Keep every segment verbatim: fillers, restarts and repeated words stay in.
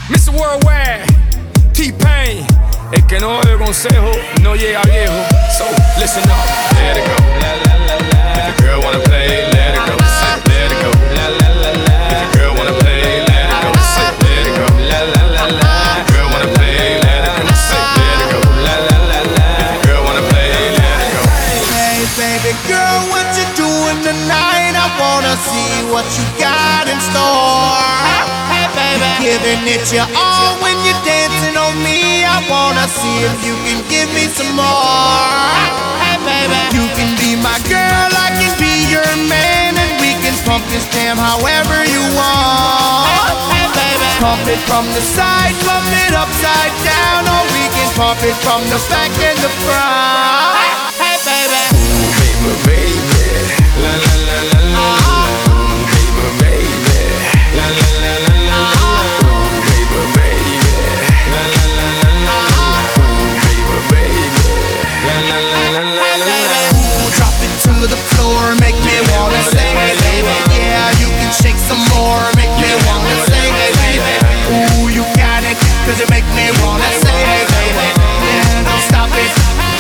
mister Worldwide, T-Pain. El que no oye consejo no llega viejo. So listen up, let it go. La, la, la, la. If the girl wanna play, let it go. Say, let it go. La, la, la, la. If the girl wanna play, let it go. Say, let it go. La, la, la, la. If the girl wanna play, let it go. Say, let it go. La, la, la, la. If the girl wanna play, let it go. Hey baby girl, what you doing tonight? I wanna see what you got in store. Hey baby, giving it your all when you're dancing on me. I wanna see if you can give me some more. Hey baby, you can be my girl, I can be your man, and we can pump this jam however you want. Hey baby, pump it from the side, pump it upside down, or we can pump it from the back and the front. Hey baby, baby, baby, la la la la la, baby, baby, la la la la la, baby, baby, la la la la la, baby, baby, la la la la la la. Drop it to the floor, make me wanna sing, hey baby. Yeah, you can shake some more, make me wanna sing, hey baby. Ooh, you got it, cause you make me wanna sing, hey baby. Yeah, don't stop it.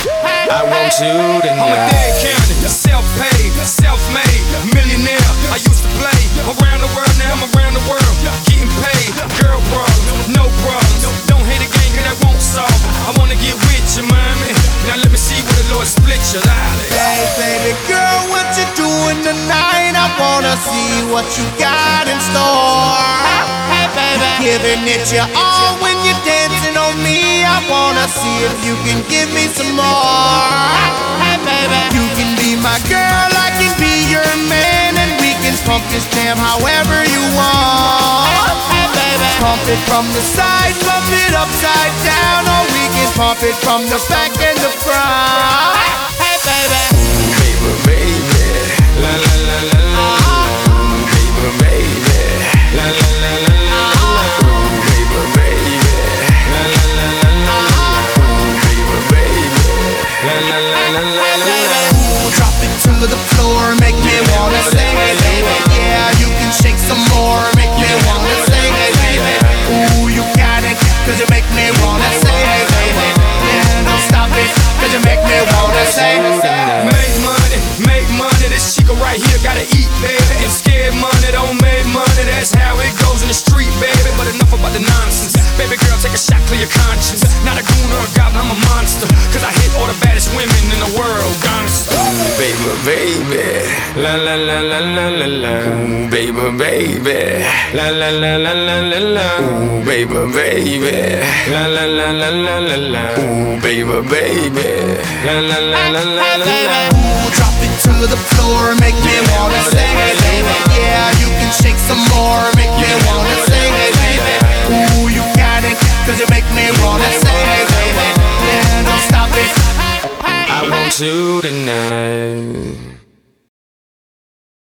I want you to know I'm a dead county, self-paid, self-made, millionaire. I used to play around the world, now I'm around the world, getting paid. Girl problems, no problems. Don't hate a gang, cause that won't solve it. I wanna get with you, mommy. Now let me see where the Lord split you out. Hey baby girl, what you doing tonight? I wanna see what you got in store. Hey baby, giving it your all when you're dancing on me. I wanna see if you can give me some more. Hey baby, you can be my girl, I can be your man, and we can pump this jam however you want. Hey baby, pump it from the side, pump it upside down, or we can pump it from the back and the front. Hey baby, baby, baby, la la la la la, baby, baby, la la la la la, baby, baby, la la la la la, baby, baby, la la la la la. Drop it to the floor, make me wanna sing, hey baby. Yeah, you can shake some more, make me wanna sing, hey baby. Ooh, you got it, cause you make me wanna sing, hey baby. Yeah, don't stop it, cause you make me wanna sing. Make money, make money, this chica right here gotta eat, baby. And scared money don't make money, that's how it goes in the street, baby. But enough about the nonsense, baby girl, take a shot, clear your conscience. Not a goon or a goblin, I'm a monster, cause I hit all the baddest women in the world, gangsta. Baby, baby, la la la la la la la. Ooh, baby, baby, la la la la la la la. Ooh, baby, baby, la la la la la la la. Ooh, baby, baby, la la la la la la la. Ooh, drop it to the floor, make me wanna sing, hey baby. Yeah, you can shake some more, make me wanna sing, hey baby. Ooh, you got it, cause you make me wanna sing, hey baby. Yeah, don't stop it. I want you tonight.